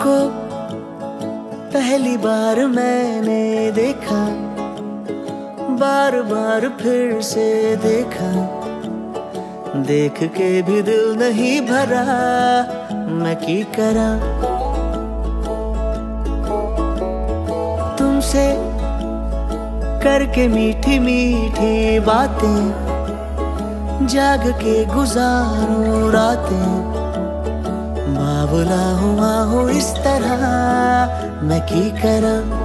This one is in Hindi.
तुमको पहली बार मैंने देखा, बार बार फिर से देखा, देख के भी दिल नहीं भरा, मैं की करा। तुमसे करके मीठी मीठी बातें, जाग के गुजारूं रातें, बावला हुआ हूँ इस तरह, मैं की करा।